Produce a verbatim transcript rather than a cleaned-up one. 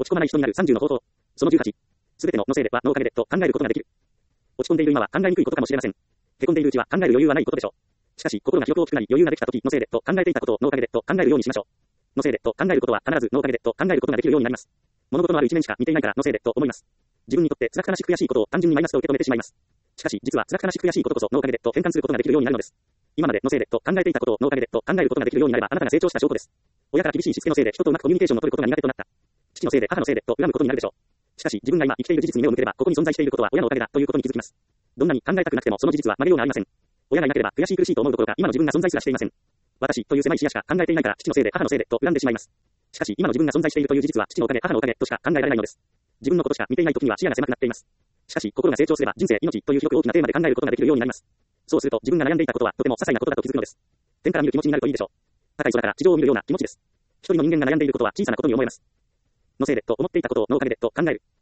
込まない人になるさんじゅうの方法。そのじゅうはち。すべてののせいではのおかげでと考えることができる。落ち込んでいる今は考えにくいことかもしれません。へこんでいるうちは考える余裕はないことでしょう。しかし、心が記憶を大きくなり余裕ができたとき、のせいでと考えていたことをのおかげでと考えるようにしましょう。のせいでと考えることは必ずのおかげでと考えることができるようになります。物事のある一面しか見ていないからのせいでと思います。自分にとって辛く悲しく悔しいことを単純にマイナスと受け止めてしまいます。しかし、実は辛く悲しく悔しいことこそのおかげでと変換することができるようになるのです。今までのせいでと考えていたことをのおかげでと考えることができるようになればあなたが成長した証拠です。親から厳しいしつけのせいで人とうまくコミュニケーションを取ることが苦手となった。父のせいで母のせいでと恨むことになるでしょう。しかし、自分が今生きている事実に目を向ければ、ここに存在していることは親のおかげだということに気づきます。どんなに考えたくなくてもその事実は曲げようがありません。親がいなければ悔しい苦しいと思うどころか今の自分が存在すらしていません。私という狭い視野しか考えていないから父のせいで母のせいでと恨んでしまいます。しかし今の自分が存在しているという事実は父のおかげ母のおかげとしか考えられないのです。自分のことしか見ていない時には視野が狭くなっています。しかし心が成長すれば人生命という広く大きなテーマで考えることができるようになります。そうすると自分が悩んでいたことはとても些細なことだと気づくのです。天から見る気持ちになるといいでしょう。高い空から地上を見るような気持ちです。一人の人間が悩んでいることは小さなことに思えます。のせいでと思っていたことをのおかげでと考える。